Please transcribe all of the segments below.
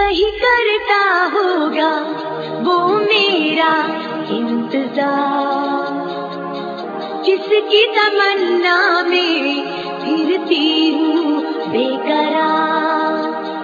कहीं करता होगा वो मेरा इंतजार, जिसकी तमन्ना में फिरती हूँ बेकरार।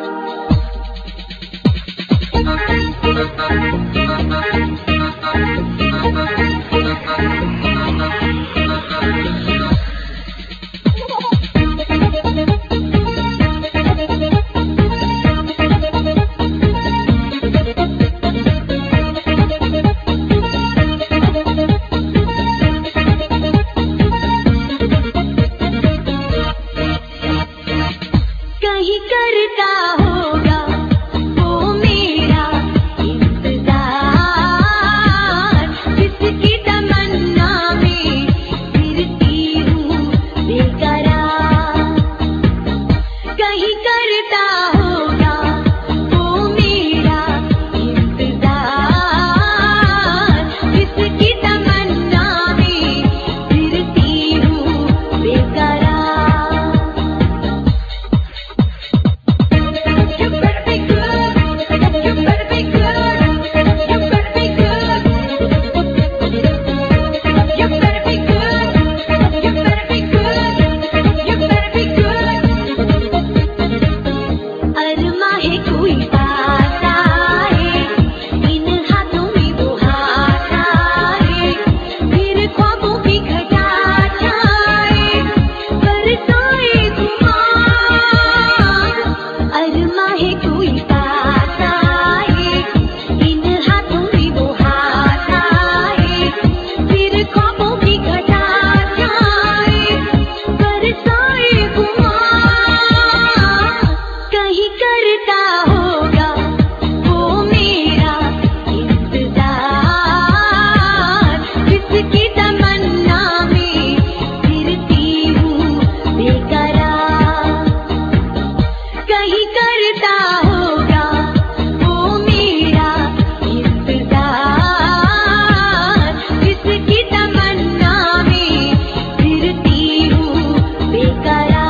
कहीं करता होगा वो मेरा इंतजार, जिसकी तमन्ना में फिरती हूँ बेकरार। कहीं करता होगा वो मेरा इंतजार, जिसकी तमन्ना में फिरती हूँ बेकरार। अरमा है कोई पास आए, इन हाथों में वो हाथ आए, फिर ख्वाबों की घटा छाए, बरसाए खुमार। अरमा है कोई पास आए, इन हाथों में वो हाथ आए, फिर ख्वाबों की घटा छाए, बरसाए खुमार। कहीं करता होगा वो मेरा इंतजार, जिसकी तमन्ना में फिरती हूँ बेकरार। कहीं करता होगा वो मेरा इंतजार, जिसकी तमन्ना में फिरती हूँ बेकरार।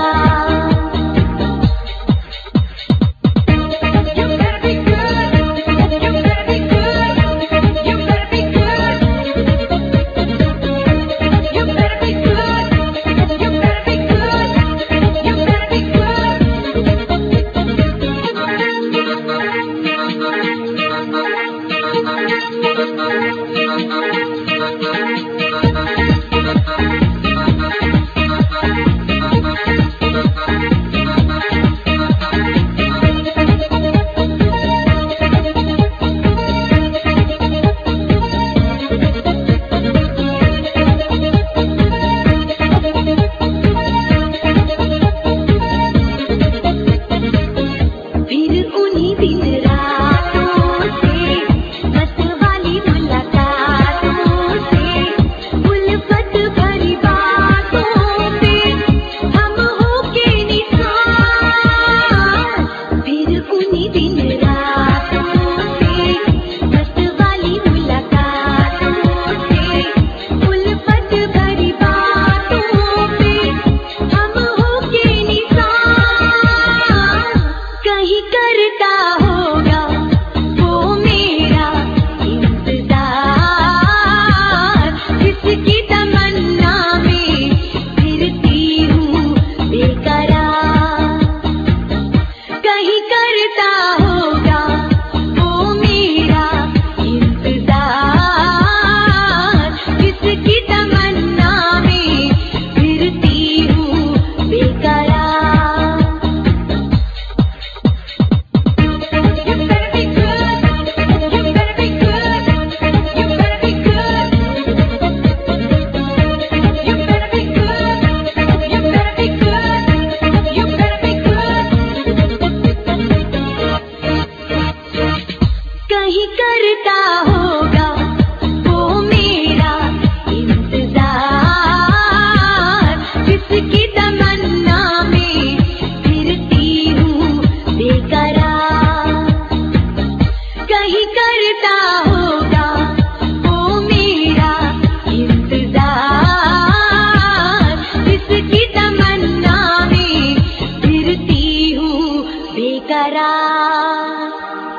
फिर उन्हीं दिन रातों से, मत वाली मुलाकातों से, उल्फत भरी बातों पे हम होके निसार। फिर उन्हीं दिन रातों से, मत वाली मुलाकातों से, उल्फत भरी बातों पे हम होके निसार। कहीं करता होगा वो मेरा इंतजार, जिसकी तमन्ना में फिरती हूँ बेकरार। कहीं करता होगा वो मेरा इंतजार, जिसकी तमन्ना में फिरती हूँ बेकरार। बेकरार।